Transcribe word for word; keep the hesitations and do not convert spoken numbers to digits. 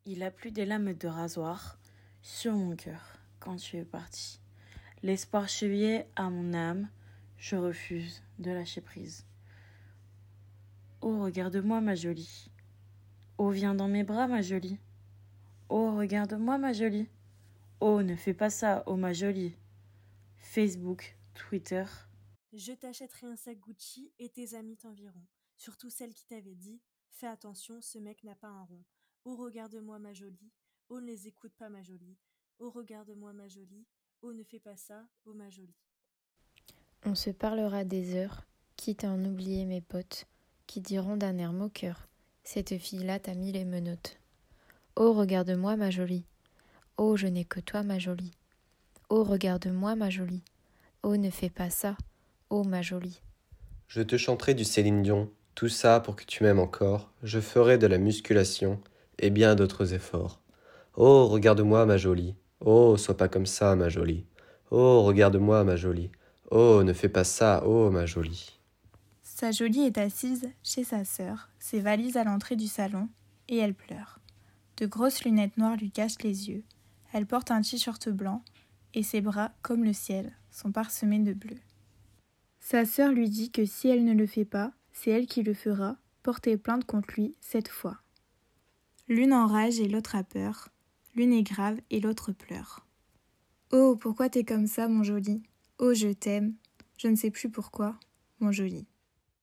Il a plu des lames de rasoir sur mon cœur quand tu es parti. L'espoir chevillé à mon âme, je refuse de lâcher prise. Oh, regarde-moi ma jolie. Oh, viens dans mes bras ma jolie. Oh, regarde-moi ma jolie. Oh, ne fais pas ça, oh ma jolie. Facebook, Twitter. Je t'achèterai un sac Gucci et tes amis t'environt. Surtout celle qui t'avait dit « Fais attention, ce mec n'a pas un rond. Oh, regarde-moi ma jolie. Oh, ne les écoute pas ma jolie. Oh, regarde-moi ma jolie. Oh, ne fais pas ça, oh ma jolie. » On se parlera des heures, quitte à en oublier mes potes, qui diront d'un air moqueur « Cette fille-là t'a mis les menottes. » Oh, regarde-moi ma jolie. Oh, je n'ai que toi ma jolie. Oh, regarde-moi ma jolie. Oh, ne fais pas ça, oh ma jolie. Je te chanterai du Céline Dion, tout ça pour que tu m'aimes encore. Je ferai de la musculation et bien d'autres efforts. Oh, regarde-moi ma jolie. Oh, sois pas comme ça ma jolie. Oh, regarde-moi ma jolie. Oh, ne fais pas ça, oh ma jolie. Sa jolie est assise chez sa sœur, ses valises à l'entrée du salon, et elle pleure. De grosses lunettes noires lui cachent les yeux. Elle porte un t-shirt blanc, et ses bras, comme le ciel, sont parsemés de bleu. Sa sœur lui dit que si elle ne le fait pas, c'est elle qui le fera, porter plainte contre lui cette fois. L'une enrage et l'autre a peur, l'une est grave et l'autre pleure. Oh, pourquoi t'es comme ça, mon joli? Oh, je t'aime, je ne sais plus pourquoi, mon joli.